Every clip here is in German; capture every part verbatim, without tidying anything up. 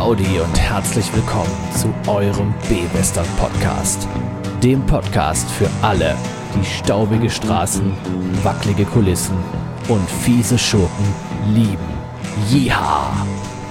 Howdy und herzlich willkommen zu eurem B-Western-Podcast. Dem Podcast für alle, die staubige Straßen, wackelige Kulissen und fiese Schurken lieben. Yeehaw!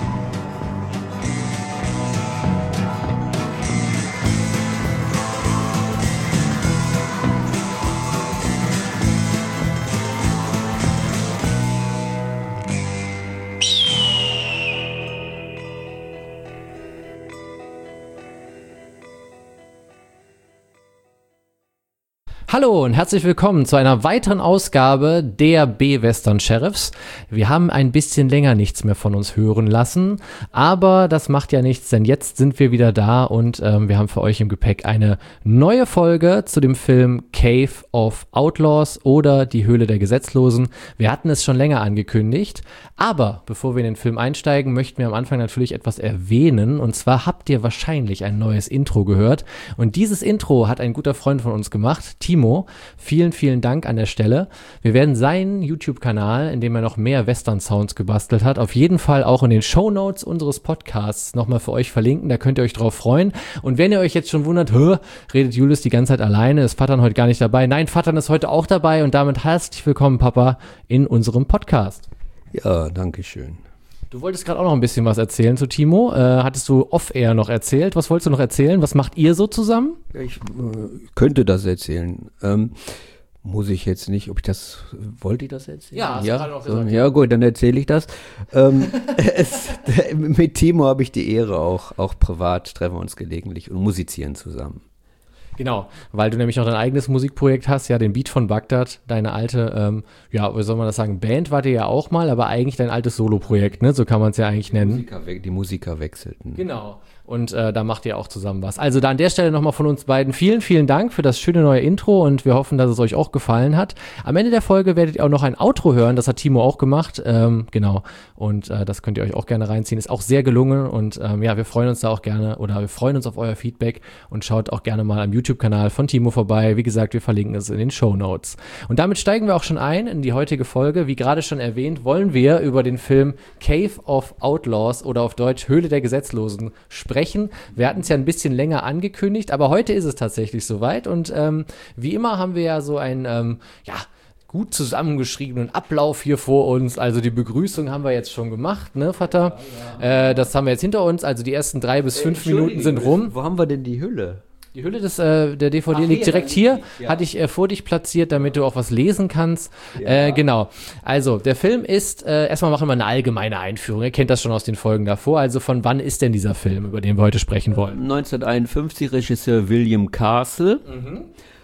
Hallo und herzlich willkommen zu einer weiteren Ausgabe der B-Western-Sheriffs. Wir haben ein bisschen länger nichts mehr von uns hören lassen, aber das macht ja nichts, denn jetzt sind wir wieder da und ähm, wir haben für euch im Gepäck eine neue Folge zu dem Film Cave of Outlaws oder Die Höhle der Gesetzlosen. Wir hatten es schon länger angekündigt, aber bevor wir in den Film einsteigen, möchten wir am Anfang natürlich etwas erwähnen, und zwar habt ihr wahrscheinlich ein neues Intro gehört und dieses Intro hat ein guter Freund von uns gemacht, Timo. Vielen, vielen Dank an der Stelle. Wir werden seinen YouTube-Kanal, in dem er noch mehr Western-Sounds gebastelt hat, auf jeden Fall auch in den Shownotes unseres Podcasts nochmal für euch verlinken. Da könnt ihr euch drauf freuen. Und wenn ihr euch jetzt schon wundert, hä, redet Julius die ganze Zeit alleine, ist Vattern heute gar nicht dabei? Nein, Vattern ist heute auch dabei und damit herzlich willkommen, Papa, in unserem Podcast. Ja, danke schön. Du wolltest gerade auch noch ein bisschen was erzählen zu Timo. Äh, hattest du off-air noch erzählt? Was wolltest du noch erzählen? Was macht ihr so zusammen? Ja, ich äh, könnte das erzählen. Ähm, muss ich jetzt nicht, ob ich das, wollt ihr das erzählen? Ja, hast ja? du gerade noch So, gesagt. ja gut, dann erzähle ich das. ähm, es, mit Timo habe ich die Ehre auch, auch privat treffen wir uns gelegentlich und musizieren zusammen. Genau, weil du nämlich noch dein eigenes Musikprojekt hast, ja, den Beat von Bagdad, deine alte, ähm, ja, wie soll man das sagen, Band war dir ja auch mal, aber eigentlich dein altes Soloprojekt, ne, so kann man es ja eigentlich nennen. Musiker, die Musiker wechselten. Genau, und äh, da macht ihr auch zusammen was. Also da an der Stelle nochmal von uns beiden vielen, vielen Dank für das schöne neue Intro und wir hoffen, dass es euch auch gefallen hat. Am Ende der Folge werdet ihr auch noch ein Outro hören, das hat Timo auch gemacht, ähm, genau, und äh, das könnt ihr euch auch gerne reinziehen, ist auch sehr gelungen und ähm, ja, wir freuen uns da auch gerne, oder wir freuen uns auf euer Feedback und schaut auch gerne mal am YouTube-Kanal von Timo vorbei. Wie gesagt, wir verlinken es in den Shownotes. Und damit steigen wir auch schon ein in die heutige Folge. Wie gerade schon erwähnt, wollen wir über den Film Cave of Outlaws oder auf Deutsch Höhle der Gesetzlosen sprechen. Wir hatten es ja ein bisschen länger angekündigt, aber heute ist es tatsächlich soweit und ähm, wie immer haben wir ja so ein, ähm, ja, gut zusammengeschriebenen Ablauf hier vor uns. Also die Begrüßung haben wir jetzt schon gemacht, ne, Vater? Ja, ja. Äh, das haben wir jetzt hinter uns. Also die ersten drei bis fünf äh, Minuten sind rum. Wo haben wir denn die Hülle? Die Hülle des, äh, der D V D Ach, liegt direkt hier, ja. Hatte ich äh, vor dich platziert, damit du auch was lesen kannst. Ja. Äh, genau. Also, der Film ist, äh, erstmal machen wir eine allgemeine Einführung. Ihr kennt das schon aus den Folgen davor. Also, von wann ist denn dieser Film, über den wir heute sprechen wollen? neunzehnhunderteinundfünfzig, Regisseur William Castle. Mhm.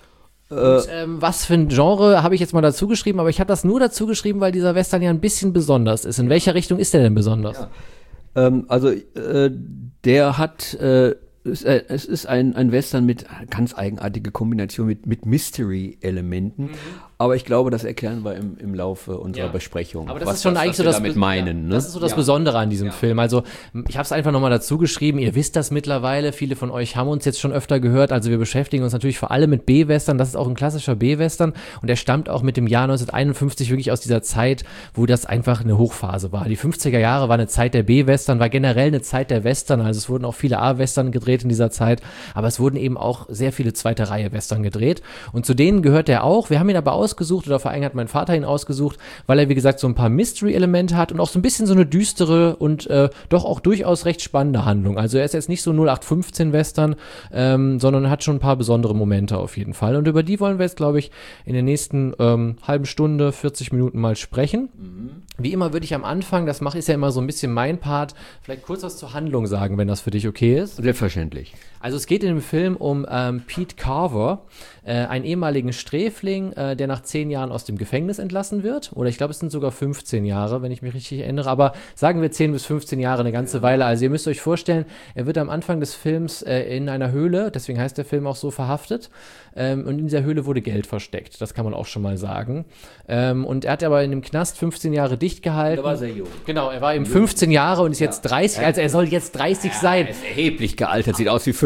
Und, ähm, was für ein Genre habe ich jetzt mal dazu geschrieben, aber ich habe das nur dazu geschrieben, weil dieser Western ja ein bisschen besonders ist. In welcher Richtung ist der denn besonders? Ja. Ähm, also, äh, der hat, äh, Es, äh, es ist ein, ein Western mit ganz eigenartige Kombination mit, mit Mystery-Elementen. Mhm. Aber ich glaube, das erklären wir im, im Laufe unserer ja. Besprechung. Aber das was, ist schon was, eigentlich was so wir das damit Be- meinen. Ja, ne? Das ist so das ja. Besondere an diesem ja. Film. Also ich habe es einfach nochmal dazu geschrieben. Ihr wisst das mittlerweile. Viele von euch haben uns jetzt schon öfter gehört. Also wir beschäftigen uns natürlich vor allem mit B-Western. Das ist auch ein klassischer B-Western. Und der stammt auch mit dem Jahr neunzehnhunderteinundfünfzig wirklich aus dieser Zeit, wo das einfach eine Hochphase war. Die fünfziger Jahre war eine Zeit der B-Western, war generell eine Zeit der Western. Also es wurden auch viele A-Western gedreht in dieser Zeit. Aber es wurden eben auch sehr viele zweite Reihe Western gedreht. Und zu denen gehört er auch. Wir haben ihn aber ausgesucht, oder vor allem hat mein Vater ihn ausgesucht, weil er, wie gesagt, so ein paar Mystery-Elemente hat und auch so ein bisschen so eine düstere und äh, doch auch durchaus recht spannende Handlung. Also er ist jetzt nicht so null acht fünfzehn Western, ähm, sondern hat schon ein paar besondere Momente auf jeden Fall. Und über die wollen wir jetzt, glaube ich, in der nächsten ähm, halben Stunde, vierzig Minuten mal sprechen. Mhm. Wie immer würde ich am Anfang, das mache ich ja immer so ein bisschen mein Part, vielleicht kurz was zur Handlung sagen, wenn das für dich okay ist. Selbstverständlich. Also es geht in dem Film um ähm, Pete Carver, äh, einen ehemaligen Sträfling, äh, der nach zehn Jahren aus dem Gefängnis entlassen wird. Oder ich glaube, es sind sogar fünfzehn Jahre, wenn ich mich richtig erinnere. Aber sagen wir zehn bis fünfzehn Jahre, eine ganze Weile. Also ihr müsst euch vorstellen, er wird am Anfang des Films äh, in einer Höhle, deswegen heißt der Film auch so, verhaftet. Ähm, und in dieser Höhle wurde Geld versteckt. Das kann man auch schon mal sagen. Ähm, und er hat aber in dem Knast fünfzehn Jahre dicht gehalten. Da war sehr jung. Genau, er war eben fünfzehn Jahre und ist jetzt dreißig. Also er soll jetzt dreißig ja, sein. Er ist erheblich gealtert, sieht aus wie fünfzehn.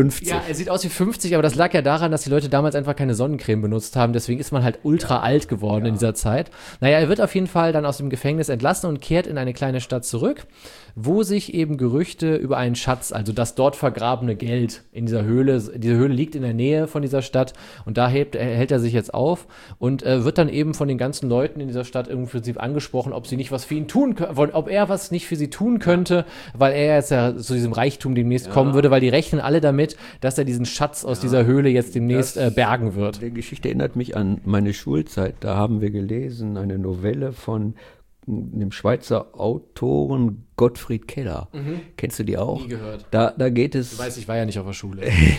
fünfzig. Ja, er sieht aus wie fünfzig, aber das lag ja daran, dass die Leute damals einfach keine Sonnencreme benutzt haben. Deswegen ist man halt ultra ja. alt geworden ja. in dieser Zeit. Naja, er wird auf jeden Fall dann aus dem Gefängnis entlassen und kehrt in eine kleine Stadt zurück, wo sich eben Gerüchte über einen Schatz, also das dort vergrabene Geld in dieser Höhle, diese Höhle liegt in der Nähe von dieser Stadt und da hält, hält er sich jetzt auf und äh, wird dann eben von den ganzen Leuten in dieser Stadt im Prinzip angesprochen, ob sie nicht was für ihn tun können, ob er was nicht für sie tun könnte, weil er jetzt ja zu diesem Reichtum demnächst ja. kommen würde, weil die rechnen alle damit, dass er diesen Schatz aus ja. dieser Höhle jetzt demnächst äh, bergen wird. Die Geschichte erinnert mich an meine Schulzeit, da haben wir gelesen, eine Novelle von dem Schweizer Autoren Gottfried Keller. Mhm. Kennst du die auch? Nie gehört. Da, da geht es... Du weißt, ich war ja nicht auf der Schule.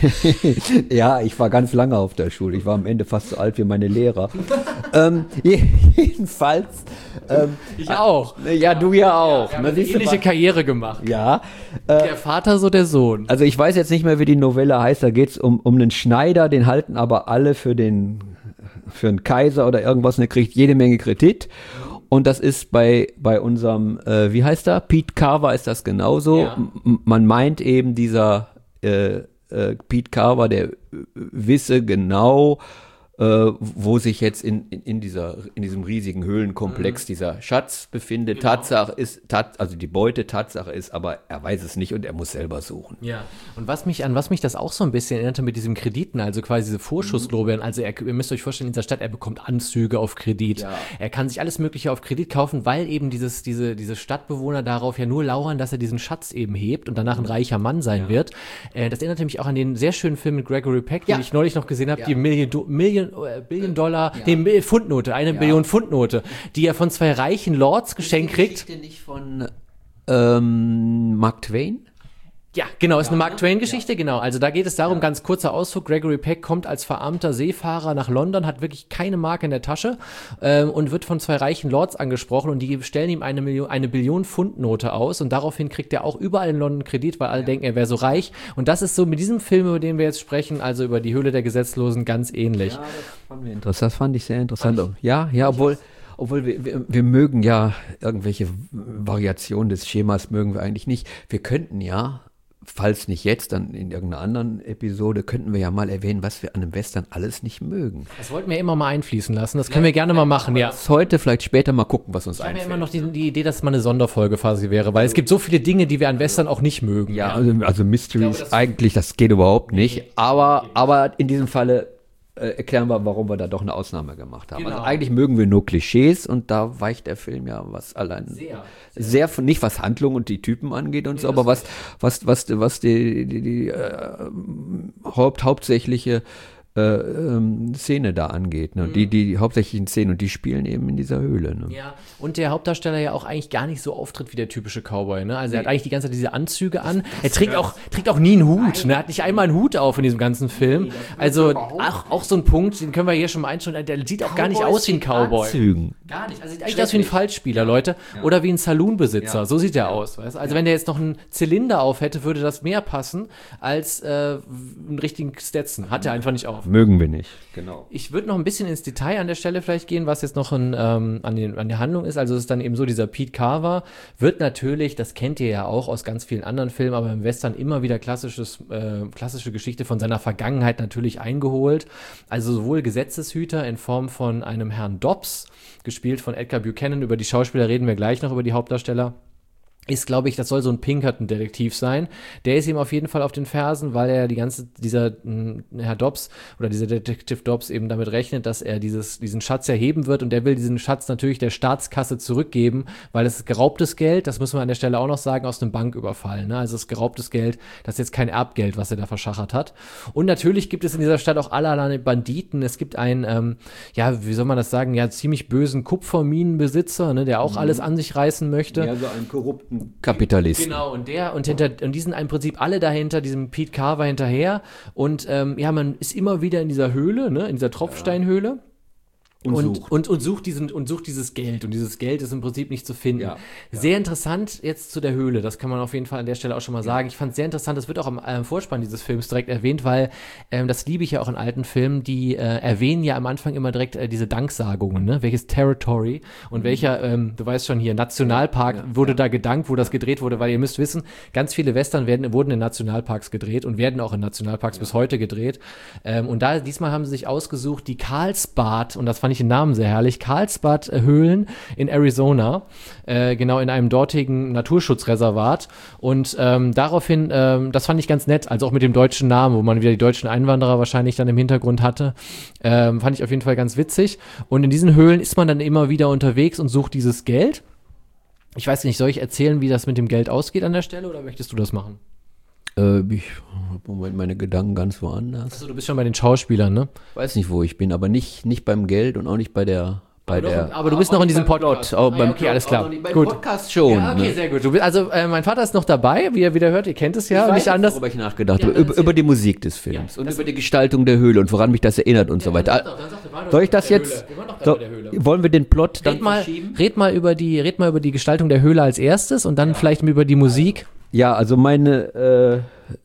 Ja, ich war ganz lange auf der Schule. Ich war am Ende fast so alt wie meine Lehrer. ähm, jedenfalls... Ähm, ich auch. Ja, du ja auch. Ja, wir haben eine ähnliche Karriere gemacht. Ja. Äh, der Vater, so der Sohn. Also ich weiß jetzt nicht mehr, wie die Novelle heißt. Da geht es um, um einen Schneider, den halten aber alle für den für einen Kaiser oder irgendwas und der kriegt jede Menge Kredit. Und das ist bei, bei unserem, äh, wie heißt er? Pete Carver ist das genauso. Ja. M- man meint eben, dieser äh, äh, Pete Carver, der äh, wisse genau, äh, wo sich jetzt in, in, in, dieser, in diesem riesigen Höhlenkomplex mhm. dieser Schatz befindet. Genau. Tatsache ist, tat, also die Beute Tatsache ist, aber er weiß es nicht und er muss selber suchen. Ja, und was mich, an was mich das auch so ein bisschen erinnerte mit diesen Krediten, also quasi diese Vorschusslorbeeren, also er, ihr müsst euch vorstellen, in dieser Stadt, er bekommt Anzüge auf Kredit, ja. er kann sich alles Mögliche auf Kredit kaufen, weil eben dieses, diese, diese Stadtbewohner darauf ja nur lauern, dass er diesen Schatz eben hebt und danach ein reicher Mann sein ja. wird. Äh, das erinnerte mich auch an den sehr schönen Film mit Gregory Peck, ja. den ich neulich noch gesehen habe, ja. die Million, Million Billion Dollar, ja. die Pfundnote, eine ja. Billion Pfundnote, die er von zwei reichen Lords geschenkt kriegt. Ist die Geschichte nicht von ähm, Mark Twain? Ja, genau, ist eine Mark Twain-Geschichte, ja. genau. Also da geht es darum, ja. ganz kurzer Ausflug, Gregory Peck kommt als verarmter Seefahrer nach London, hat wirklich keine Mark in der Tasche ähm, und wird von zwei reichen Lords angesprochen und die stellen ihm eine Million, eine Billion Pfundnote aus und daraufhin kriegt er auch überall in London Kredit, weil alle ja. denken, er wäre so reich. Und das ist so mit diesem Film, über den wir jetzt sprechen, also über die Höhle der Gesetzlosen, ganz ähnlich. Ja, das fand, wir interessant. Das fand ich sehr interessant. Ich, ja, ja, obwohl... Obwohl wir, wir, wir mögen ja irgendwelche Variationen des Schemas, mögen wir eigentlich nicht. Wir könnten ja, falls nicht jetzt, dann in irgendeiner anderen Episode, könnten wir ja mal erwähnen, was wir an einem Western alles nicht mögen. Das wollten wir immer mal einfließen lassen, das können ja, wir gerne mal machen, ja. Heute, vielleicht später mal gucken, was uns ich einfällt. Ich habe ja immer noch die, die Idee, dass es mal eine Sonderfolge quasi wäre, weil es gibt so viele Dinge, die wir an Western auch nicht mögen. Ja, ja. Also, also Mysteries, das eigentlich, das geht überhaupt nicht, nee, aber, aber in diesem Falle Äh, erklären wir, warum wir da doch eine Ausnahme gemacht haben. Genau. Also eigentlich mögen wir nur Klischees und da weicht der Film ja was allein sehr, sehr, sehr nicht was Handlung und die Typen angeht und nee, so, aber was, was, was, was die, die, die äh, Haupt, hauptsächliche äh, ähm, Szene da angeht. Ne? Mhm. Die, die hauptsächlichen Szenen und die spielen eben in dieser Höhle. Ne? Ja, und der Hauptdarsteller ja auch eigentlich gar nicht so auftritt wie der typische Cowboy. Ne? Also nee. er hat eigentlich die ganze Zeit diese Anzüge an. Er trägt auch, trägt auch nie einen Hut. Ne? Er hat nicht einmal einen Hut auf in diesem ganzen Film. Nee, also auch, auch so ein Punkt, den können wir hier schon mal einschauen. Der sieht auch Cowboys gar nicht aus wie ein Cowboy. Anzügen. Gar nicht. Also sieht eigentlich aus wie ein Falschspieler, Leute. Ja. Oder wie ein Saloonbesitzer. Ja. So sieht er aus. Weißt? Also ja. wenn der jetzt noch einen Zylinder auf hätte, würde das mehr passen als äh, einen richtigen Stetson. Hat er einfach nicht auf. Mögen wir nicht. Genau. Ich würde noch ein bisschen ins Detail an der Stelle vielleicht gehen, was jetzt noch ein, ähm, an, den, an der Handlung ist. Also es ist dann eben so, dieser Pete Carver wird natürlich, das kennt ihr ja auch aus ganz vielen anderen Filmen, aber im Western immer wieder klassisches, äh, klassische Geschichte von seiner Vergangenheit natürlich eingeholt. Also sowohl Gesetzeshüter in Form von einem Herrn Dobbs, gespielt von Edgar Buchanan, über die Schauspieler reden wir gleich noch, über die Hauptdarsteller. Ist, glaube ich, das soll so ein Pinkerton-Detektiv sein. Der ist ihm auf jeden Fall auf den Fersen, weil er die ganze, dieser mh, Herr Dobbs oder dieser Detective Dobbs eben damit rechnet, dass er dieses, diesen Schatz erheben wird und der will diesen Schatz natürlich der Staatskasse zurückgeben, weil es ist geraubtes Geld, das müssen wir an der Stelle auch noch sagen, aus einem Banküberfall. Ne? Also es ist geraubtes Geld, das ist jetzt kein Erbgeld, was er da verschachert hat. Und natürlich gibt es in dieser Stadt auch allerlei Banditen. Es gibt einen, ähm, ja, wie soll man das sagen, ja, ziemlich bösen Kupferminenbesitzer, ne, der auch mhm. alles an sich reißen möchte. Ja, so einen korrupten Kapitalisten. Genau, und der und hinter und die sind im Prinzip alle dahinter, diesem Pete Carver hinterher. Und ähm, ja, man ist immer wieder in dieser Höhle, ne, in dieser Tropfsteinhöhle. Und, und, und, und, sucht diesen, und sucht dieses Geld. Und dieses Geld ist im Prinzip nicht zu finden. Ja, ja. Sehr interessant jetzt zu der Höhle. Das kann man auf jeden Fall an der Stelle auch schon mal sagen. Ich fand es sehr interessant. Das wird auch am äh, Vorspann dieses Films direkt erwähnt, weil ähm, das liebe ich ja auch in alten Filmen. Die äh, erwähnen ja am Anfang immer direkt äh, diese Danksagungen. Ne? Welches Territory und mhm. welcher, ähm, du weißt schon hier, Nationalpark ja, ja, wurde ja. da gedankt, wo das gedreht wurde. Weil ihr müsst wissen, ganz viele Western werden, wurden in Nationalparks gedreht und werden auch in Nationalparks ja. bis heute gedreht. Ähm, und da diesmal haben sie sich ausgesucht, die Karlsbad, und das fand ich den Namen sehr herrlich, Karlsbad-Höhlen in Arizona, äh, genau in einem dortigen Naturschutzreservat. Und ähm, daraufhin, ähm, das fand ich ganz nett, also auch mit dem deutschen Namen, wo man wieder die deutschen Einwanderer wahrscheinlich dann im Hintergrund hatte, ähm, fand ich auf jeden Fall ganz witzig. Und in diesen Höhlen ist man dann immer wieder unterwegs und sucht dieses Geld. Ich weiß nicht, soll ich erzählen, wie das mit dem Geld ausgeht an der Stelle, oder möchtest du das machen? Äh, ich habe im Moment meine Gedanken ganz woanders. Achso, du bist schon bei den Schauspielern, ne? Ich weiß nicht, wo ich bin, aber nicht, nicht beim Geld und auch nicht bei der... Bei aber, der, doch, aber du bist noch in diesem Podcast. Auch ah, beim ja, okay, alles klar. Beim Gut. Podcast schon. Ja, okay, ne? sehr gut. Du bist, also äh, mein Vater ist noch dabei, wie ihr wieder hört, ihr kennt es ja. Ich und weiß nicht anders. worüber ich nachgedacht ja, habe. Über, über die Musik des Films ja, und über die Gestaltung der Höhle und woran mich das erinnert und ja, so weiter. Dann doch, dann doch, Soll ich das jetzt? So, wollen wir den Plot dann red mal, verschieben? Red mal, über die, red mal über die Gestaltung der Höhle als erstes und dann ja. vielleicht über die Musik. Ja, also meine, äh,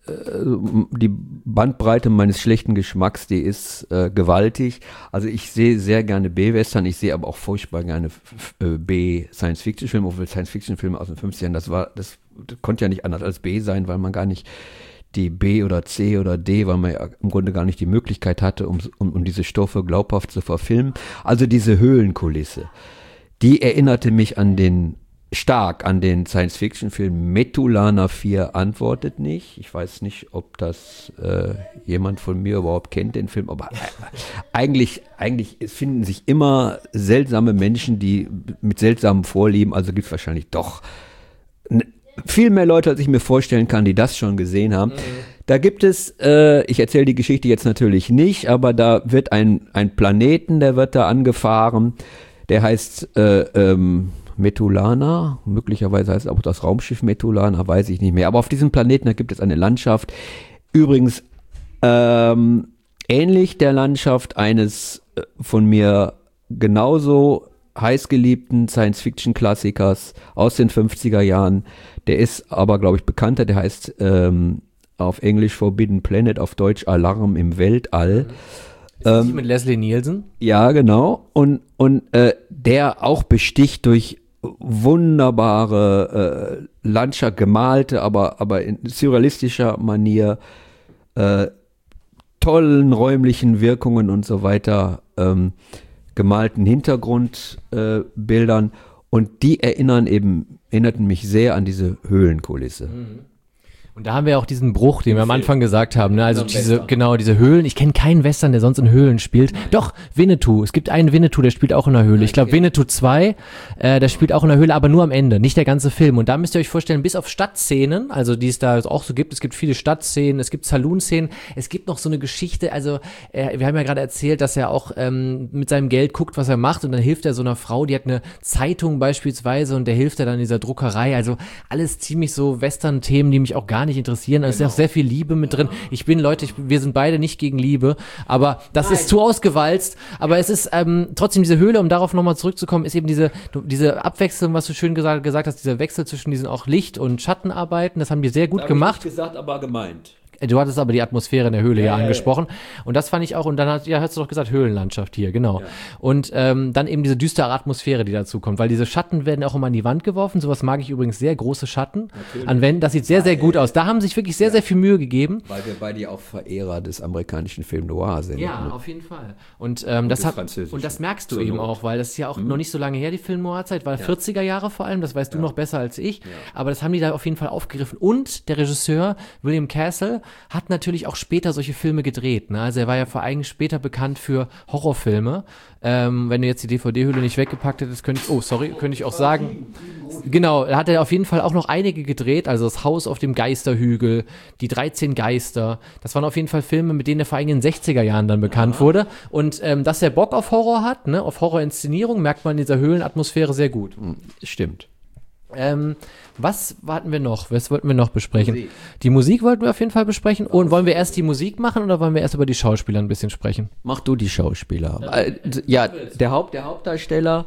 die Bandbreite meines schlechten Geschmacks, die ist äh, gewaltig. Also ich sehe sehr gerne B-Western, ich sehe aber auch furchtbar gerne äh, B-Science-Fiction-Filme, obwohl Science-Fiction-Filme aus den fünfzigern, das war, das, das konnte ja nicht anders als B sein, weil man gar nicht die B oder C oder D, weil man ja im Grunde gar nicht die Möglichkeit hatte, um, um, um diese Stoffe glaubhaft zu verfilmen. Also diese Höhlenkulisse, die erinnerte mich an den stark an den Science-Fiction-Film Metulana vier antwortet nicht. Ich weiß nicht, ob das äh, jemand von mir überhaupt kennt, den Film, aber eigentlich, eigentlich es finden sich immer seltsame Menschen, die mit seltsamen Vorlieben, also gibt es wahrscheinlich doch n- viel mehr Leute, als ich mir vorstellen kann, die das schon gesehen haben. Mhm. Da gibt es, äh, ich erzähle die Geschichte jetzt natürlich nicht, aber da wird ein, ein Planeten, der wird da angefahren, der heißt äh, ähm, Metulana, möglicherweise heißt auch das Raumschiff Metulana, weiß ich nicht mehr. Aber auf diesem Planeten, da gibt es eine Landschaft, übrigens ähm, ähnlich der Landschaft eines äh, von mir genauso heißgeliebten Science-Fiction-Klassikers aus den fünfziger Jahren. Der ist aber, glaube ich, bekannter, der heißt ähm, auf Englisch Forbidden Planet, auf Deutsch Alarm im Weltall. Ist das ähm, mit Leslie Nielsen? Ja, genau. Und, und äh, der auch besticht durch wunderbare äh, Landschaft, gemalte, aber, aber in surrealistischer Manier, äh, tollen räumlichen Wirkungen und so weiter, ähm, gemalten Hintergrundbildern äh, und die erinnern eben, erinnerten mich sehr an diese Höhlenkulisse. Mhm. Und da haben wir auch diesen Bruch, den wir am Anfang gesagt haben, ne? Also diese, genau, diese Höhlen. Ich kenne keinen Western, der sonst in Höhlen spielt. Nein. Doch, Winnetou. Es gibt einen Winnetou, der spielt auch in der Höhle. Ich glaube, Winnetou zwei, äh, der spielt auch in der Höhle, aber nur am Ende, nicht der ganze Film. Und da müsst ihr euch vorstellen, bis auf Stadtszenen, also die es da auch so gibt, es gibt viele Stadtszenen, es gibt Saloon-Szenen, es gibt noch so eine Geschichte, also äh, wir haben ja gerade erzählt, dass er auch ähm, mit seinem Geld guckt, was er macht und dann hilft er so einer Frau, die hat eine Zeitung beispielsweise und der hilft er dann in dieser Druckerei. Also alles ziemlich so Western-Themen, die mich auch gar nicht interessieren. Da ist ja auch sehr viel Liebe mit drin. Ich bin, Leute, ich, wir sind beide nicht gegen Liebe, aber das Nein. ist zu ausgewalzt. Aber es ist ähm, trotzdem diese Höhle, um darauf nochmal zurückzukommen, ist eben diese, diese Abwechslung, was du schön gesagt, gesagt hast, dieser Wechsel zwischen diesen auch Licht- und Schattenarbeiten. Das haben die sehr gut da gemacht. Habe ich nicht gesagt, aber gemeint. Du hattest aber die Atmosphäre in der Höhle ja, ja angesprochen. Ja, ja. Und das fand ich auch, und dann hat, ja, hast du doch gesagt, Höhlenlandschaft hier, genau. Ja. Und ähm, dann eben diese düstere Atmosphäre, die dazu kommt, weil diese Schatten werden auch immer an die Wand geworfen. Sowas mag ich übrigens sehr, große Schatten Natürlich. an Wänden. Das sieht sehr, sehr gut aus. Da haben sich wirklich sehr, ja. sehr viel Mühe gegeben. Weil wir beide auch Verehrer des amerikanischen Film Noir sind. Ja, ne? Auf jeden Fall. Und, ähm, und das hat, und das merkst du eben Not. auch, weil das ist ja auch hm. noch nicht so lange her, die Film Noir-Zeit, war ja. vierziger Jahre vor allem, das weißt ja. du noch besser als ich. Ja. Aber das haben die da auf jeden Fall aufgegriffen. Und der Regisseur, William Castle, hat natürlich auch auch später solche Filme gedreht. Ne? Also er war ja vor allem später bekannt für Horrorfilme. Ähm, wenn du jetzt die D V D-Hülle nicht weggepackt hättest, könnte ich, oh sorry, könnte ich auch sagen. Genau, da hat er auf jeden Fall auch noch einige gedreht, also das Haus auf dem Geisterhügel, die dreizehn Geister. Das waren auf jeden Fall Filme, mit denen er vor allem in den sechziger Jahren dann bekannt ja. wurde. Und ähm, dass er Bock auf Horror hat, ne, auf Horrorinszenierung, merkt man in dieser Höhlenatmosphäre sehr gut. Stimmt. Ähm, was hatten wir noch? Was wollten wir noch besprechen? Musik. Die Musik wollten wir auf jeden Fall besprechen. Und wollen wir erst die Musik machen oder wollen wir erst über die Schauspieler ein bisschen sprechen? Mach du die Schauspieler. Äh, ja, der, Haupt, der Hauptdarsteller,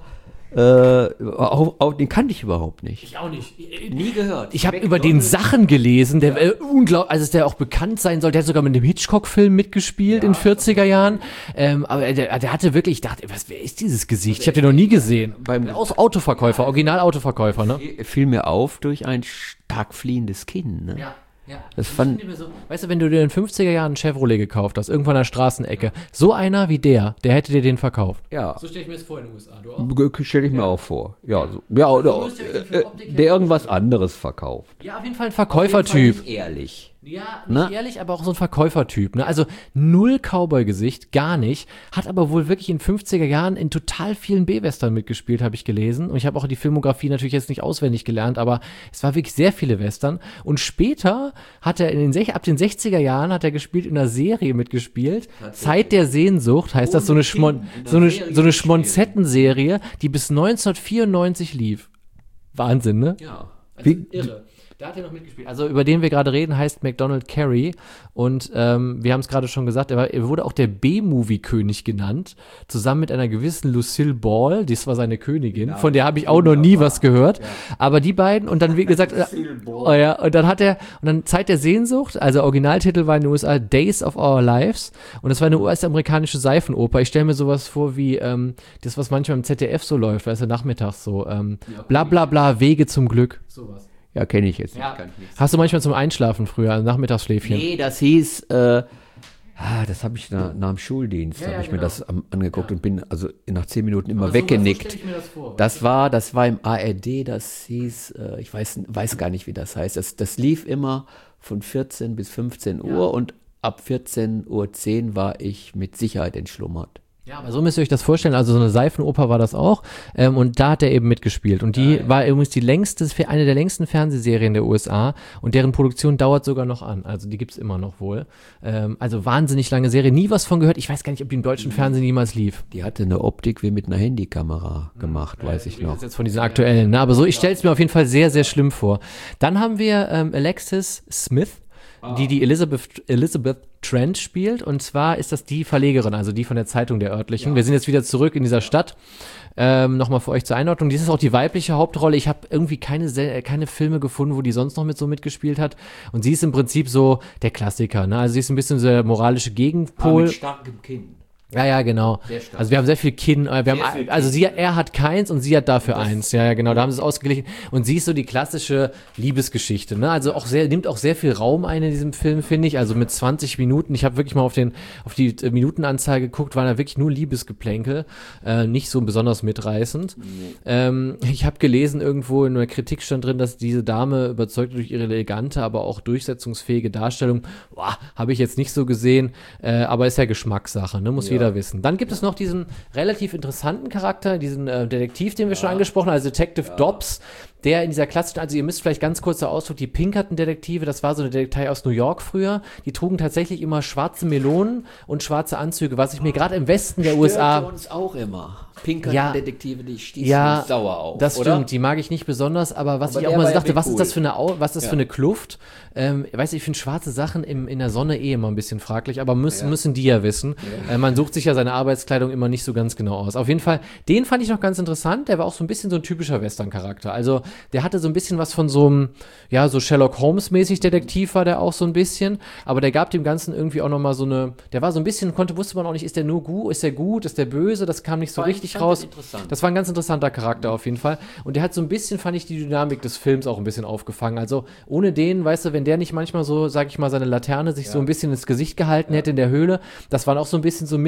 äh, auch, auch, den kannte ich überhaupt nicht. Ich auch nicht. Nie gehört. Ich habe über den Sachen gelesen, der äh, unglaublich, also dass der auch bekannt sein soll. Der hat sogar mit dem Hitchcock-Film mitgespielt ja, in vierziger Jahren. Ähm, aber der, der hatte wirklich, ich dachte, was, wer ist dieses Gesicht? Ich habe den noch nie gesehen. Beim Aus Autoverkäufer, Original-Autoverkäufer, ne? Fiel mir auf durch ein stark fliehendes Kinn, ne? Ja. Ja, das fand, so, weißt du, wenn du dir in den fünfziger Jahren einen Chevrolet gekauft hast, irgendwann an der Straßenecke, so einer wie der, der hätte dir den verkauft. Ja. So stelle ich mir das vor in den U S A, du auch? Stelle ich mir ja. auch vor. Ja, so, ja oder, also, äh, der irgendwas anderes verkauft. Ja, auf jeden Fall ein Verkäufertyp. Nicht ehrlich. Ja, nicht ne? ehrlich, aber auch so ein Verkäufertyp. Ne? Also null Cowboy-Gesicht, gar nicht. Hat aber wohl wirklich in fünfziger Jahren in total vielen B-Western mitgespielt, habe ich gelesen. Und ich habe auch die Filmografie natürlich jetzt nicht auswendig gelernt, aber es war wirklich sehr viele Western. Und später hat er in den, ab den sechziger Jahren hat er gespielt in einer Serie mitgespielt. Zeit der Sehnsucht heißt das, so eine, Schmon, so eine, so eine Schmonzettenserie, die bis neunzehnhundertvierundneunzig lief. Wahnsinn, ne? Ja. Also wie irre. Da hat er noch mitgespielt. Also über den wir gerade reden, heißt MacDonald Carey. Und ähm, wir haben es gerade schon gesagt, er, war, er wurde auch der B-Movie-König genannt, zusammen mit einer gewissen Lucille Ball, das war seine Königin, ja, von der habe ich auch noch nie was gehört. Ja. Aber die beiden, und dann wie gesagt, äh, oh ja, und dann hat er, und dann Zeit der Sehnsucht, also Originaltitel war in den U S A Days of Our Lives. Und das war eine U S-amerikanische Seifenoper. Ich stelle mir sowas vor wie ähm, das, was manchmal im Z D F so läuft, weißt du, nachmittags so, ähm, bla bla bla, Wege zum Glück. Sowas. Ja, kenne ich jetzt nicht. Ja. Hast du manchmal zum Einschlafen früher, also Nachmittagsschläfchen? Nee, das hieß, äh, ah, das habe ich nach, nach dem Schuldienst, ja, habe ja, ich genau. mir das am, angeguckt ja. und bin also nach zehn Minuten immer aber weggenickt. So, so das, vor, das war, das war im A R D, das hieß, äh, ich weiß, weiß gar nicht, wie das heißt. Das, das lief immer von vierzehn bis fünfzehn Uhr ja. und ab vierzehn Uhr zehn war ich mit Sicherheit entschlummert. Ja, aber so müsst ihr euch das vorstellen, also so eine Seifenoper war das auch ähm, und da hat er eben mitgespielt und die ja, ja. war übrigens die längste, eine der längsten Fernsehserien der U S A und deren Produktion dauert sogar noch an, also die gibt's immer noch wohl, ähm, also wahnsinnig lange Serie, nie was von gehört, ich weiß gar nicht, ob die im deutschen Fernsehen jemals lief. Die hatte eine Optik wie mit einer Handykamera gemacht, hm. weiß ich noch. Das ist jetzt von diesen aktuellen, ne? Aber so, ich stelle es mir auf jeden Fall sehr, sehr schlimm vor. Dann haben wir ähm, Alexis Smith, die die Elizabeth, Elizabeth Trent spielt. Und zwar ist das die Verlegerin, also die von der Zeitung der örtlichen. Ja. Wir sind jetzt wieder zurück in dieser Stadt. Ähm, Nochmal für euch zur Einordnung. Dies ist auch die weibliche Hauptrolle. Ich habe irgendwie keine, keine Filme gefunden, wo die sonst noch mit so mitgespielt hat. Und sie ist im Prinzip so der Klassiker. Ne? Also sie ist ein bisschen so der moralische Gegenpol. Aber mit starkem Kinn. Ja, ja, genau. Also wir haben sehr viel Kinn, äh, wir haben, also sie, er hat keins und sie hat dafür eins. Ja, ja, genau, da haben sie es ausgeglichen. Und sie ist so die klassische Liebesgeschichte, ne? Also auch sehr, nimmt auch sehr viel Raum ein in diesem Film, finde ich. Also mit zwanzig Minuten, ich habe wirklich mal auf den, auf die äh, Minutenanzahl geguckt, war da wirklich nur Liebesgeplänkel, äh, nicht so besonders mitreißend. Nee. Ähm, ich habe gelesen, irgendwo in einer Kritik stand drin, dass diese Dame überzeugt durch ihre elegante, aber auch durchsetzungsfähige Darstellung, boah, habe ich jetzt nicht so gesehen, äh, aber ist ja Geschmackssache, ne? Muss ja. jeder wissen. Dann gibt es noch diesen relativ interessanten Charakter, diesen äh, Detektiv, den wir ja. schon angesprochen haben, also Detective ja. Dobbs, der in dieser klassischen, also ihr müsst vielleicht ganz kurz der Ausdruck, die Pinkerton-Detektive, das war so eine Detektei aus New York früher, die trugen tatsächlich immer schwarze Melonen und schwarze Anzüge, was ich mir gerade im Westen der U S A... Störte uns auch immer. Pinkerton-Detektive, die stießen ja, uns sauer auf, das oder? Stimmt, die mag ich nicht besonders, aber was aber ich auch mal so dachte, was cool. ist das für eine, Au- was ist das ja. für eine Kluft? Ähm, ich weiß nicht, ich finde schwarze Sachen im, in der Sonne eh immer ein bisschen fraglich, aber müssen, ja. müssen die ja wissen. Ja. Äh, man sucht sich ja seine Arbeitskleidung immer nicht so ganz genau aus. Auf jeden Fall, den fand ich noch ganz interessant, der war auch so ein bisschen so ein typischer Western-Charakter. Also, der hatte so ein bisschen was von so einem, ja, so Sherlock Holmes-mäßig Detektiv war der auch so ein bisschen, aber der gab dem Ganzen irgendwie auch nochmal so eine, der war so ein bisschen, konnte, wusste man auch nicht, ist der nur gut, ist der gut, ist der böse, das kam nicht so war richtig raus. Das war ein ganz interessanter Charakter auf jeden Fall. Und der hat so ein bisschen, fand ich, die Dynamik des Films auch ein bisschen aufgefangen. Also ohne den, weißt du, wenn der nicht manchmal so, sag ich mal, seine Laterne sich ja. so ein bisschen ins Gesicht gehalten ja. hätte in der Höhle, das waren auch so ein bisschen so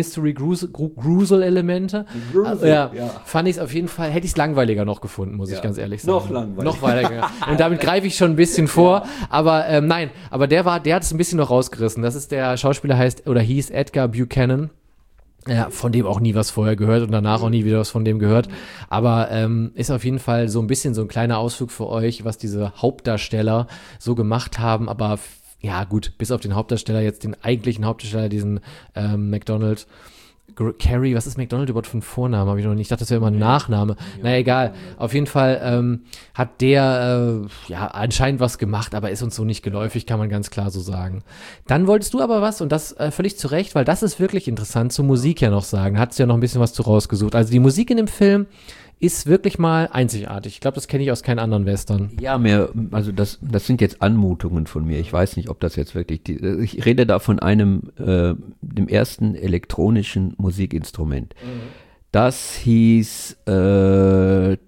Mystery-Grusel-Elemente. Also, ja, ja. Fand ich es auf jeden Fall, hätte ich es langweiliger noch gefunden, muss ja. ich ganz ehrlich sagen. Noch langweiliger. Noch langweiliger. Und damit greife ich schon ein bisschen vor. Ja. Aber ähm, nein, aber der war, der hat es ein bisschen noch rausgerissen. Das ist der Schauspieler heißt, oder hieß Edgar Buchanan. Ja, von dem auch nie was vorher gehört und danach auch nie wieder was von dem gehört. Aber ähm, ist auf jeden Fall so ein bisschen so ein kleiner Ausflug für euch, was diese Hauptdarsteller so gemacht haben. Aber f- ja gut, bis auf den Hauptdarsteller, jetzt den eigentlichen Hauptdarsteller, diesen ähm, MacDonald, Carrie, was ist McDonald überhaupt für ein Vorname? Habe ich noch nicht. Ich dachte, das wäre immer ein Nachname. Ja. Na egal. Auf jeden Fall ähm, hat der äh, ja anscheinend was gemacht, aber ist uns so nicht geläufig, kann man ganz klar so sagen. Dann wolltest du aber was, und das äh, völlig zu Recht, weil das ist wirklich interessant, zur Musik ja noch sagen. Hattest ja noch ein bisschen was zu rausgesucht. Also die Musik in dem Film ist wirklich mal einzigartig. Ich glaube, das kenne ich aus keinen anderen Western. Ja, mehr, also das, das sind jetzt Anmutungen von mir. Ich weiß nicht, ob das jetzt wirklich, die, ich rede da von einem, äh, dem ersten elektronischen Musikinstrument. Mhm. Das hieß, äh,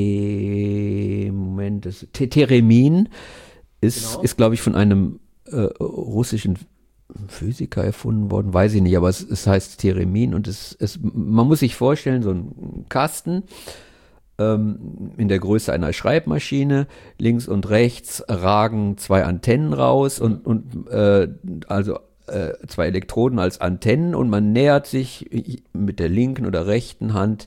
T, Moment, das, T, Theremin, ist, genau. ist glaube ich von einem äh, russischen Physiker erfunden worden, weiß ich nicht, aber es, es heißt Theremin und es, es, man muss sich vorstellen, so ein Kasten ähm, in der Größe einer Schreibmaschine, links und rechts ragen zwei Antennen raus und, und äh, also äh, zwei Elektroden als Antennen und man nähert sich mit der linken oder rechten Hand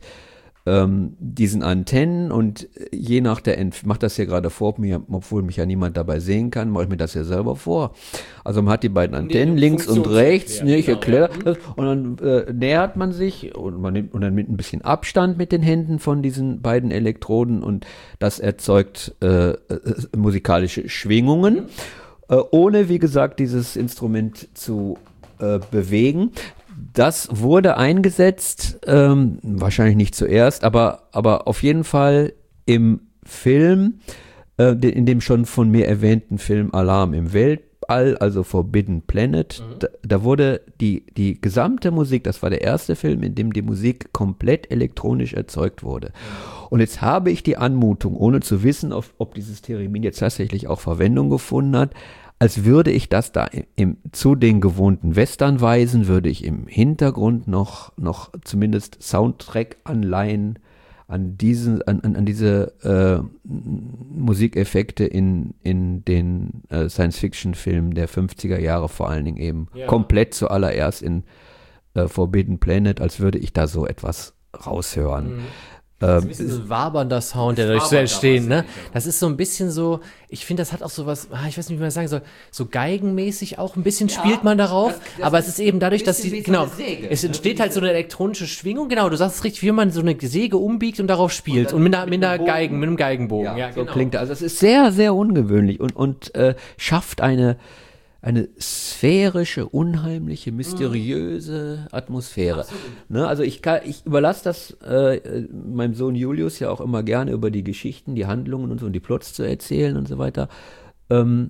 ähm, diesen Antennen und je nach der, Entf- macht das hier gerade vor mir, obwohl mich ja niemand dabei sehen kann, mache ich mir das ja selber vor. Also man hat die beiden Antennen, nee, links und rechts, nee, ich genau, erkläre ja. das, und dann äh, nähert man sich und man nimmt und dann mit ein bisschen Abstand mit den Händen von diesen beiden Elektroden und das erzeugt äh, äh, musikalische Schwingungen, mhm. äh, ohne, wie gesagt, dieses Instrument zu äh, bewegen. Das wurde eingesetzt, ähm, wahrscheinlich nicht zuerst, aber, aber auf jeden Fall im Film, äh, in dem schon von mir erwähnten Film Alarm im Weltall, also Forbidden Planet, mhm. da, da wurde die, die gesamte Musik, das war der erste Film, in dem die Musik komplett elektronisch erzeugt wurde. Mhm. Und jetzt habe ich die Anmutung, ohne zu wissen, ob, ob dieses Theremin jetzt tatsächlich auch Verwendung gefunden hat, als würde ich das da im, im, zu den gewohnten Westernweisen, würde ich im Hintergrund noch, noch zumindest Soundtrack-Anleihen an, diesen, an, an, an diese äh, Musikeffekte in, in den äh, Science-Fiction-Filmen der fünfziger Jahre vor allen Dingen eben ja. komplett zuallererst in äh, Forbidden Planet, als würde ich da so etwas raushören. Mhm. Das ist ein bisschen so ein wabernder Sound, der dadurch zu entstehen, ne? Das ist so ein bisschen so, ich finde, das hat auch so was, ich weiß nicht, wie man das sagen soll, so geigenmäßig auch ein bisschen ja, spielt man darauf, das, das aber es ist eben dadurch, dass die, genau, so Säge, es entsteht halt so eine elektronische Schwingung, genau, du sagst es richtig, wie man so eine Säge umbiegt und darauf spielt und, und mit einer, mit einer Geigen, mit einem Geigenbogen, ja, ja so genau. Klingt das. Also es ist sehr, sehr ungewöhnlich und, und äh, schafft eine eine sphärische, unheimliche, mysteriöse Atmosphäre. Ne, also ich, kann, ich überlasse das äh, meinem Sohn Julius ja auch immer gerne über die Geschichten, die Handlungen und so und die Plots zu erzählen und so weiter. Ähm,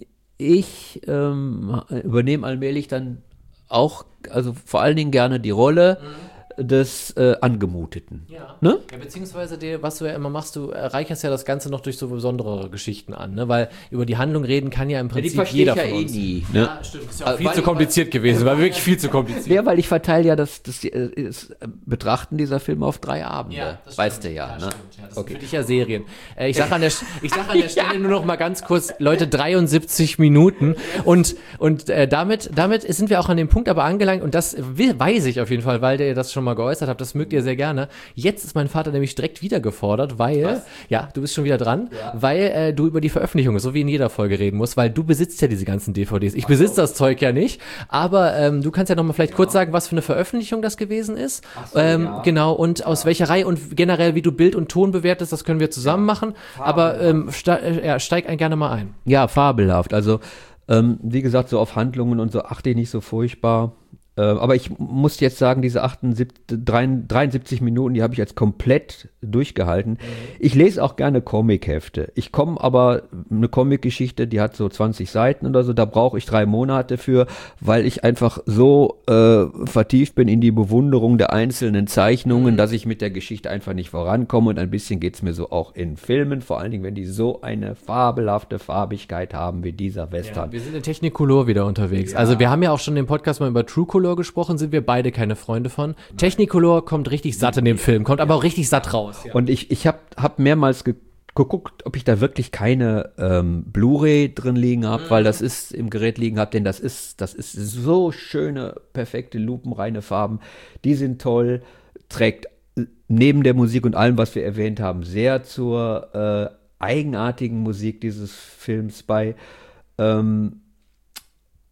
ich ähm, übernehme allmählich dann auch, also vor allen Dingen gerne die Rolle mhm. des äh, Angemuteten. Ja. Ne? Ja, beziehungsweise die, was du ja immer machst, du reicherst ja das Ganze noch durch so besondere Geschichten an, ne? Weil über die Handlung reden kann ja im Prinzip ja, jeder von uns. Eh nie, ne? Ja, stimmt. Ist ja auch also, viel zu kompliziert ich, gewesen, war wirklich viel zu kompliziert. Ja, weil ich verteile ja das, das, das, das Betrachten dieser Filme auf drei Abende. Ja, das weißt du ja. Ja, ne? Ja, das okay. sind für dich ja Serien. Äh, ich sage an der, ich sag an der Stelle ja. nur noch mal ganz kurz, Leute, dreiundsiebzig Minuten und, und äh, damit, damit sind wir auch an dem Punkt aber angelangt und das weiß ich auf jeden Fall, weil der das schon mal geäußert habt, das mögt ihr sehr gerne. Jetzt ist mein Vater nämlich direkt wieder gefordert, weil, Was? ja, du bist schon wieder dran, ja. weil äh, du über die Veröffentlichung, so wie in jeder Folge reden musst, weil du besitzt ja diese ganzen D V Ds. Ich besitze das Zeug ja nicht, aber ähm, du kannst ja nochmal vielleicht ja. kurz sagen, was für eine Veröffentlichung das gewesen ist. Ach so, ähm, ja. Genau, und ja. aus welcher Reihe und generell, wie du Bild und Ton bewertest, das können wir zusammen ja. machen, aber ähm, ste- äh, ja, steig ein gerne mal ein. Ja, fabelhaft. Also, ähm, wie gesagt, so auf Handlungen und so achte ich nicht so furchtbar. Äh, aber ich muss jetzt sagen, diese achtundsiebzig, dreiundsiebzig Minuten, die habe ich jetzt komplett durchgehalten. Mhm. Ich lese auch gerne Comichefte. Ich komme aber, eine Comicgeschichte, die hat so zwanzig Seiten oder so, da brauche ich drei Monate für, weil ich einfach so äh, vertieft bin in die Bewunderung der einzelnen Zeichnungen, mhm. dass ich mit der Geschichte einfach nicht vorankomme. Und ein bisschen geht es mir so auch in Filmen, vor allen Dingen, wenn die so eine fabelhafte Farbigkeit haben wie dieser Western. Ja, wir sind in Technicolor wieder unterwegs. Ja. Also wir haben ja auch schon den Podcast mal über True Color gesprochen, sind wir beide keine Freunde von. Nein. Technicolor kommt richtig satt in dem Film, kommt aber auch richtig satt raus. Ja. Und ich, ich habe hab mehrmals ge- geguckt, ob ich da wirklich keine ähm, Blu-ray drin liegen habe, mhm. weil das ist im Gerät liegen habe, denn das ist, das ist so schöne, perfekte, lupenreine Farben. Die sind toll, trägt neben der Musik und allem, was wir erwähnt haben, sehr zur äh, eigenartigen Musik dieses Films bei. Ähm,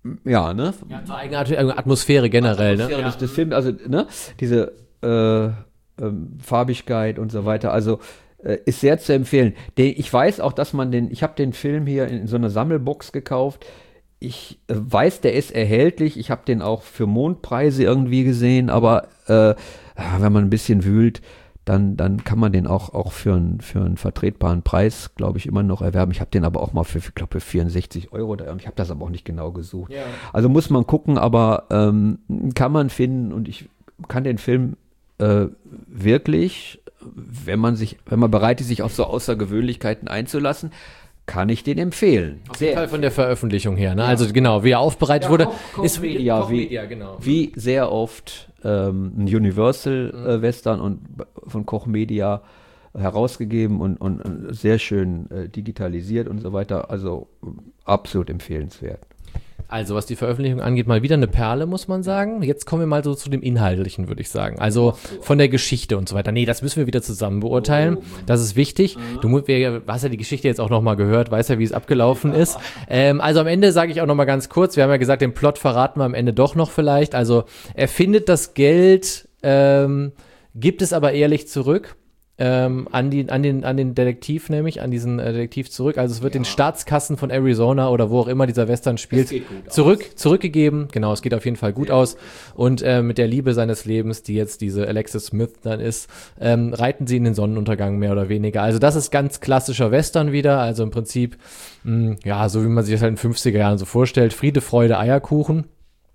ja, ne? Ja, so eigene Atmosphäre generell, Atmosphäre ne? des, des Films, also, ne? Diese äh, ähm, Farbigkeit und so weiter, also äh, ist sehr zu empfehlen. Den, ich weiß auch, dass man den, ich habe den Film hier in, in so einer Sammelbox gekauft. Ich äh, weiß, der ist erhältlich. Ich habe den auch für Mondpreise irgendwie gesehen, aber äh, wenn man ein bisschen wühlt, dann, dann kann man den auch, auch für, einen, für einen vertretbaren Preis, glaube ich, immer noch erwerben. Ich habe den aber auch mal für, ich glaube, für vierundsechzig Euro oder ich habe das aber auch nicht genau gesucht. Ja. Also muss man gucken, aber ähm, kann man finden und ich kann den Film äh, wirklich, wenn man sich, wenn man bereit ist, sich auf so Außergewöhnlichkeiten einzulassen, kann ich den empfehlen. Auf jeden Fall von der Veröffentlichung her, ne? Ja. Also genau, wie er aufbereitet ja, wurde, Koch, ist Media, Koch Media, wie, genau. Wie sehr oft ähm, ein Universal-Western mhm. äh, und von Koch Media herausgegeben und, und, und sehr schön äh, digitalisiert und so weiter. Also absolut empfehlenswert. Also was die Veröffentlichung angeht, mal wieder eine Perle, muss man sagen. Jetzt kommen wir mal so zu dem Inhaltlichen, würde ich sagen. Also von der Geschichte und so weiter. Nee, das müssen wir wieder zusammen beurteilen. Das ist wichtig. Du hast ja die Geschichte jetzt auch nochmal gehört, weißt ja, wie es abgelaufen ist. Ähm, also am Ende sage ich auch nochmal ganz kurz, wir haben ja gesagt, den Plot verraten wir am Ende doch noch vielleicht. Also er findet das Geld, ähm, gibt es aber ehrlich zurück. Ähm, an, die, an, den, an den Detektiv nämlich, an diesen äh, Detektiv zurück. Also es wird ja. den Staatskassen von Arizona oder wo auch immer dieser Western spielt, zurück, zurückgegeben. Genau, es geht auf jeden Fall gut ja. aus. Und äh, mit der Liebe seines Lebens, die jetzt diese Alexis Smith dann ist, ähm, reiten sie in den Sonnenuntergang mehr oder weniger. Also das ist ganz klassischer Western wieder. Also im Prinzip, mh, ja, so wie man sich das halt in den fünfziger Jahren so vorstellt. Friede, Freude, Eierkuchen.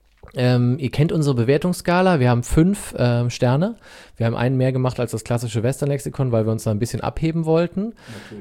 Ähm, ihr kennt unsere Bewertungsskala, wir haben fünf ähm, Sterne, wir haben einen mehr gemacht als das klassische Western-Lexikon, weil wir uns da ein bisschen abheben wollten.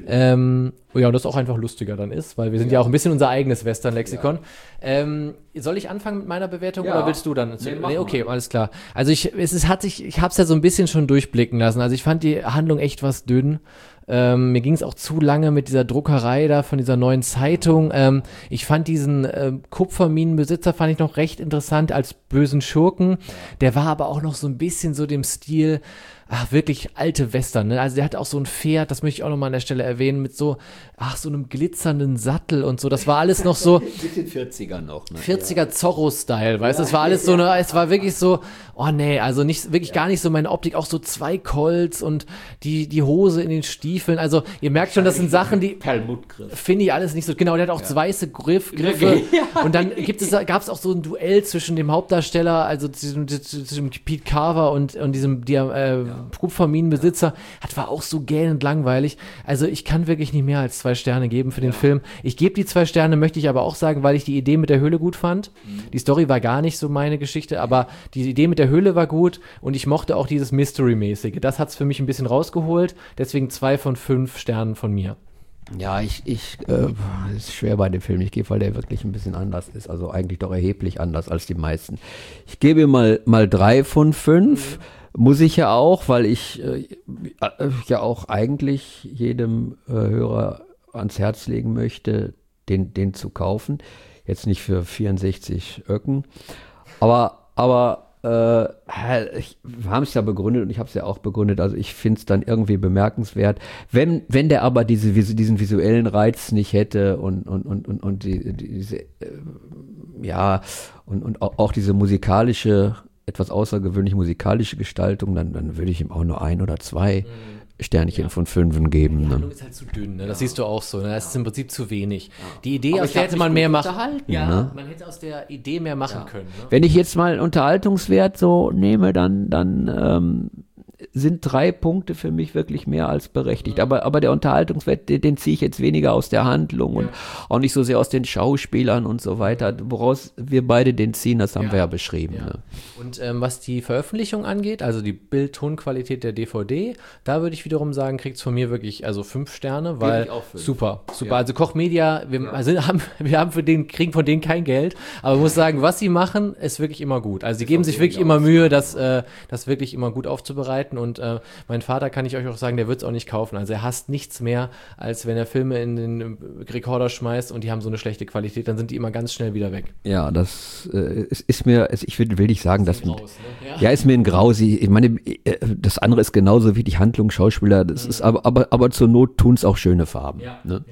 Ähm, ja, und das auch einfach lustiger dann ist, weil wir sind ja, ja auch ein bisschen unser eigenes Western-Lexikon. Ja. Ähm, soll ich anfangen mit meiner Bewertung ja. oder willst du dann? Nee, nee, okay, alles klar. Also ich, es ist, hat sich, ich habe es ja so ein bisschen schon durchblicken lassen, also ich fand die Handlung echt was dünn. Ähm, mir ging es auch zu lange mit dieser Druckerei da von dieser neuen Zeitung. Ähm, ich fand diesen äh, Kupferminenbesitzer fand ich noch recht interessant als bösen Schurken. Der war aber auch noch so ein bisschen so dem Stil, ach, wirklich alte Western, ne? Also der hat auch so ein Pferd, das möchte ich auch noch mal an der Stelle erwähnen, mit so, ach, so einem glitzernden Sattel und so. Das war alles noch so. Ein bisschen vierziger noch, ne? vierziger ja. Zorro-Style, weißt du? Das war alles so eine, es war wirklich so, oh nee, also nicht, wirklich gar nicht so meine Optik, auch so zwei Colts und die, die Hose in den Stiefeln. Also ihr merkt schon, das sind Sachen, die finde ich alles nicht so, genau, der hat auch ja. weiße Griff, Griffe ja. und dann gibt es, gab es auch so ein Duell zwischen dem Hauptdarsteller, also zwischen, zwischen Pete Carver und, und diesem, die, äh, ja. Kupferminenbesitzer, das war auch so gähnend langweilig. Also ich kann wirklich nicht mehr als zwei Sterne geben für den ja. Film. Ich gebe die zwei Sterne, möchte ich aber auch sagen, weil ich die Idee mit der Höhle gut fand. Mhm. Die Story war gar nicht so meine Geschichte, aber die Idee mit der Höhle war gut und ich mochte auch dieses Mystery-mäßige. Das hat es für mich ein bisschen rausgeholt. Deswegen zwei von fünf Sternen von mir. Ja, ich, ich, äh, ist schwer bei dem Film. Ich gebe, weil der wirklich ein bisschen anders ist. Also eigentlich doch erheblich anders als die meisten. Ich gebe mal, mal drei von fünf. Mhm. Muss ich ja auch, weil ich äh, ja auch eigentlich jedem äh, Hörer ans Herz legen möchte, den, den zu kaufen. Jetzt nicht für vierundsechzig Öcken. Aber, aber äh, ich, wir haben es ja begründet und ich habe es ja auch begründet. Also ich finde es dann irgendwie bemerkenswert. Wenn, wenn der aber diese, diesen visuellen Reiz nicht hätte und, und, und, und, und die, diese, äh, ja, und, und auch diese musikalische etwas außergewöhnlich musikalische Gestaltung, dann, dann würde ich ihm auch nur ein oder zwei mhm. Sternchen ja. von fünfen geben. Die Handlung ist halt zu dünn, ne? Das ja. siehst du auch so. Ne? Das ist im Prinzip zu wenig. Ja. Die Idee, aber aus der hätte man mehr machen können. Ja, ne? Man hätte aus der Idee mehr machen ja. können. Ne? Wenn ich jetzt mal Unterhaltungswert so nehme, dann, dann ähm, sind drei Punkte für mich wirklich mehr als berechtigt. Mhm. Aber, aber der Unterhaltungswert, den, den ziehe ich jetzt weniger aus der Handlung ja. und auch nicht so sehr aus den Schauspielern und so weiter. Woraus wir beide den ziehen, das haben ja. wir ja beschrieben. Ja. Ne? Und ähm, was die Veröffentlichung angeht, also die Bild-Ton-Qualität der D V D, da würde ich wiederum sagen, kriegt es von mir wirklich also fünf Sterne, weil super, super. Ja. Also Koch Media, wir, ja. also haben, wir haben für den, kriegen von denen kein Geld, aber ich muss sagen, was sie machen, ist wirklich immer gut. Also sie geben sich wirklich immer Mühe, das, äh, das wirklich immer gut aufzubereiten. Und äh, mein Vater, kann ich euch auch sagen, der wird es auch nicht kaufen. Also er hasst nichts mehr, als wenn er Filme in den Rekorder schmeißt und die haben so eine schlechte Qualität, dann sind die immer ganz schnell wieder weg. Ja, das äh, ist, ist mir, ich will, will nicht sagen, dass Graus, ne? ja. ja, ist mir ein Graus. Ich meine, das andere ist genauso wie die Handlung Schauspieler. Das mhm. ist aber, aber, aber zur Not tun es auch schöne Farben. Ja, ne? ja.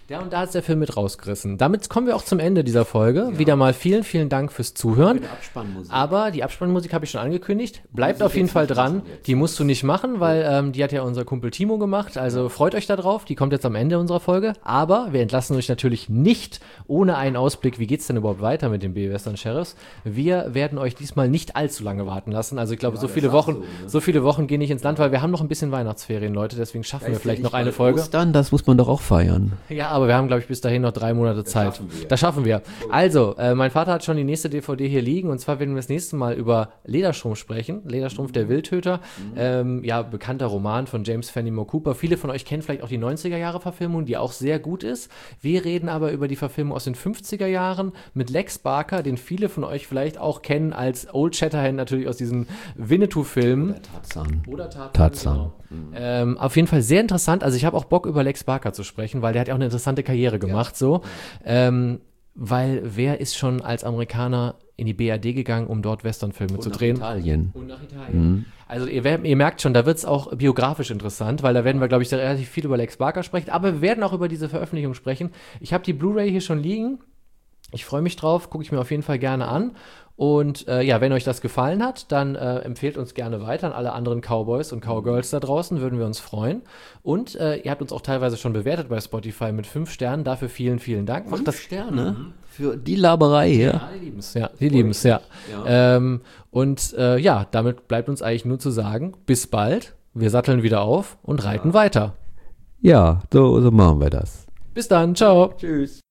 Ja, und da hat der Film mit rausgerissen. Damit kommen wir auch zum Ende dieser Folge. Ja. Wieder mal vielen, vielen Dank fürs Zuhören. Die Abspannmusik. Aber die Abspannmusik habe ich schon angekündigt. Bleibt auf jeden Fall dran. Die musst du nicht machen, weil ähm, die hat ja unser Kumpel Timo gemacht. Also freut euch da drauf. Die kommt jetzt am Ende unserer Folge. Aber wir entlassen euch natürlich nicht ohne einen Ausblick. Wie geht's denn überhaupt weiter mit den B-Western Sheriffs? Wir werden euch diesmal nicht allzu lange warten lassen. Also ich glaube, ja, so viele Wochen, so, ne? so viele Wochen gehen nicht ins Land, weil wir haben noch ein bisschen Weihnachtsferien, Leute. Deswegen schaffen ja, wir vielleicht noch eine Folge. Ostern, das muss man doch auch feiern. Ja, aber wir haben, glaube ich, bis dahin noch drei Monate das Zeit. Schaffen das schaffen wir. Also, äh, mein Vater hat schon die nächste D V D hier liegen. Und zwar werden wir das nächste Mal über Lederstrumpf sprechen. Lederstrumpf, mhm. der Wildtöter. Mhm. Ähm, ja, bekannter Roman von James Fenimore Cooper. Viele von euch kennen vielleicht auch die neunziger-Jahre-Verfilmung, die auch sehr gut ist. Wir reden aber über die Verfilmung aus den fünfziger Jahren mit Lex Barker, den viele von euch vielleicht auch kennen als Old Shatterhand natürlich aus diesen Winnetou-Filmen. Oder Tarzan. Oder Tarzan. Tarzan. Genau. Mhm. Ähm, auf jeden Fall sehr interessant. Also ich habe auch Bock, über Lex Barker zu sprechen, weil der hat ja auch eine interessante Karriere gemacht. Ja. So. Ähm, weil wer ist schon als Amerikaner in die B R D gegangen, um dort Westernfilme zu drehen? Und nach Italien. Und nach Italien. Mhm. Also ihr, ihr merkt schon, da wird es auch biografisch interessant, weil da werden wir, glaube ich, relativ viel über Lex Barker sprechen, aber wir werden auch über diese Veröffentlichung sprechen. Ich habe die Blu-ray hier schon liegen. Ich freue mich drauf, gucke ich mir auf jeden Fall gerne an. Und äh, ja, wenn euch das gefallen hat, dann äh, empfehlt uns gerne weiter an alle anderen Cowboys und Cowgirls da draußen, würden wir uns freuen. Und äh, ihr habt uns auch teilweise schon bewertet bei Spotify mit fünf Sternen, dafür vielen, vielen Dank. Macht das Sterne? Mhm. Für die Laberei hier. Ja, die lieben es, ja. Die lieben es, ja. ja. Ähm, und äh, ja, damit bleibt uns eigentlich nur zu sagen, bis bald, wir satteln wieder auf und reiten ja. weiter. Ja, so, so machen wir das. Bis dann, ciao. Tschüss.